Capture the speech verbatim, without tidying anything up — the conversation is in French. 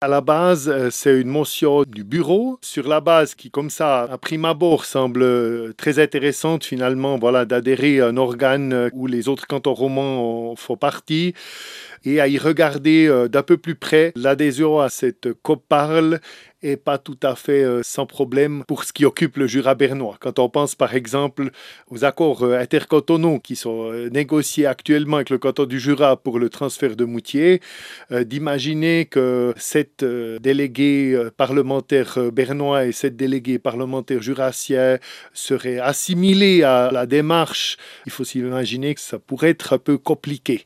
À la base, euh, c'est une motion du bureau sur la base qui, comme ça, à prime abord, semble euh, très intéressante finalement, voilà, d'adhérer à un organe euh, où les autres cantons romans en font partie et à y regarder euh, d'un peu plus près. L'adhésion à cette COP-Parle est pas tout à fait euh, sans problème pour ce qui occupe le Jura bernois. Quand on pense par exemple aux accords euh, intercantonaux qui sont euh, négociés actuellement avec le canton du Jura pour le transfert de Moutier, euh, d'imaginer que cette euh, déléguée euh, parlementaire euh, bernois et cette déléguée parlementaire jurassien seraient assimilés à la démarche, il faut s'imaginer que ça pourrait être un peu compliqué.